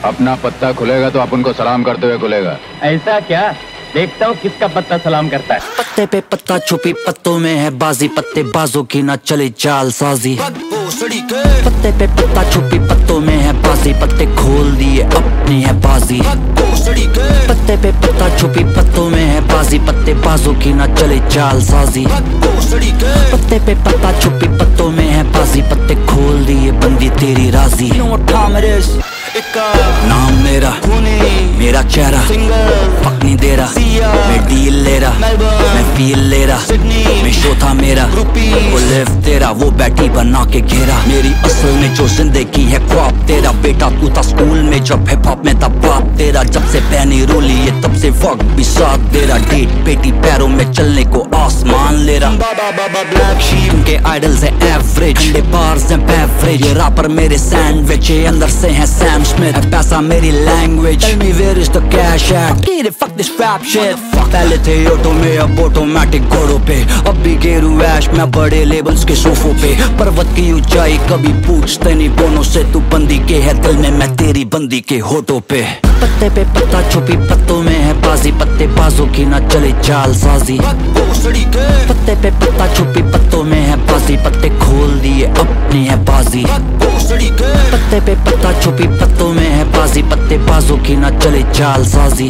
अपना पत्ता खुलेगा तो अपन को सलाम करते हुए खुलेगा। ऐसा क्या? देखता हूँ किसका पत्ता सलाम करता है। पत्ते पे पत्ता छुपी पत्तों में है बाजी, पत्ते बाजों की ना चले चाल साजी। पत्ते पे पत्ता छुपी पत्तों में है बाजी, पत्ते खोल दिए अपनी है बाजी। पत्ते पे पत्ता छुपी पत्तों में है बाजी, पत्ते बाजों की ना चले चाल साजी। पत्ते पे पत्ता छुपी पत्तों में है बाजी, पत्ते खोल दिए बंदी तेरी राजी। नाम मेरा मेरा चेहरा फक नहीं दे रहा, मैं डील ले रहा, मैं फील ले रहा, मैं शो था मेरा, वो लिव तेरा, वो बैठी बना के घेरा। मेरी असल में जो जिंदगी है ख्वाब तेरा, बेटा तू था स्कूल में जब हिप हॉप में था बाप तेरा। जब से पहनी रोली है तब से वक्त भी साथ दे रहा, डेट बेटी पैरों में चलने को आसमान ले रहा। उनके आइडल्स है एवरेज, ठंडे बार्स हैं बेवरेज, रापर मेरे सैंडविच अंदर से है सैम स्मिथ, पैसा मेरी language. Tell me where is the cash at? Get it, fuck this rap shit. पहले थे ऑटो में अब ऑटोमेटिक घोड़ों पे, अब भी गेरू ऐश मैं बड़े लेबल्स के सोफों पे। पर्वत की ऊंचाई कभी पूछते नहीं बोनों से, तू बंदी के है दिल में मैं तेरी बंदी के होठों पे। पत्ते पे पत्ता छुपी पत्तों में है बाजी, पत्ते बाजों की ना चले चाल साजी। पत्ते पे पत्ता छुपी पत्तों में है बाजी, पत्ते खोल दिए अपनी है बाजी। पत्ते पे पत्ता छुपी पत्तों में है बाजी, पत्ते बाजों की ना चले चाल साजी।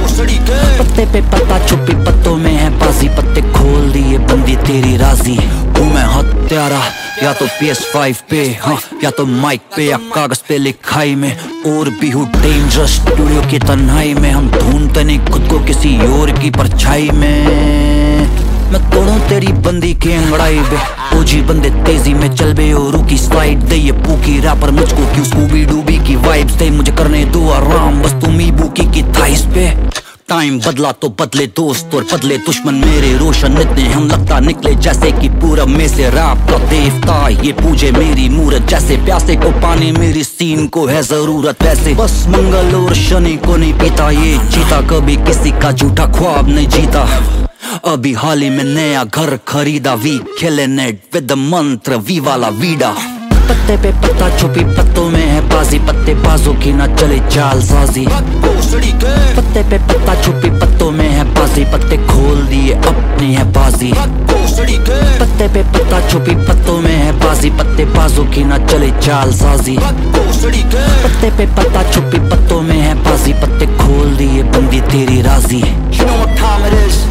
पत्ते पे पत्ता छुपी पत्तों में है बाजी, पत्ते खोल दिए बंदी तेरी राजी। हूँ मैं हत्यारा या तो PS5 पे, हाँ या तो माइक पे या कागज पे लिखाई में, और भी हूँ डेंजरस स्टूडियो की तन्हाई में। हम ढूंढते नहीं खुद को किसी और की परछाई में। मैं तोड़ूं तेरी बंदी की अंगड़ाई पे, ओजी बंदे तेजी में चल बे और की स्लाइड दे। ये पूकी रैपर मुझको क्यों स्कूबी डूबी की वाइब्स दे, मुझे करने दो आराम बस तुम ही बुकी की थाइस पे। टाइम बदला तो बदले दोस्त और बदले दुश्मन मेरे, रोशन इतने हम लगता निकले जैसे कि पूरब में से रैप का देवता। ये पूजे मेरी मूरत जैसे प्यासे को पानी, मेरी सीन को है जरूरत वैसे। बस मंगल और शनि को नहीं पीता ये जीता, कभी किसी का झूठा ख्वाब नहीं जीता। अभी हाल ही में नया घर खरीदा, वी खेले नेट विद मंत्र वी वाला वीडा। पत्ते पे पत्ता छुपी पत्तों में है बाजी, पत्ते बाजों की ना चले चाल साजी। पत्ते पे पत्ता छुपी पत्तों में है बाजी, पत्ते खोल दिए अपनी है बाजी। पत्ते पे पत्ता छुपी पत्तों में है बाजी, पत्ते बाजों की ना चले चाल साजी। पत्ते पे पत्ता छुपी पत्तों में है बाजी, पत्ते खोल दिए बंदी तेरी राजी। You know what time it is?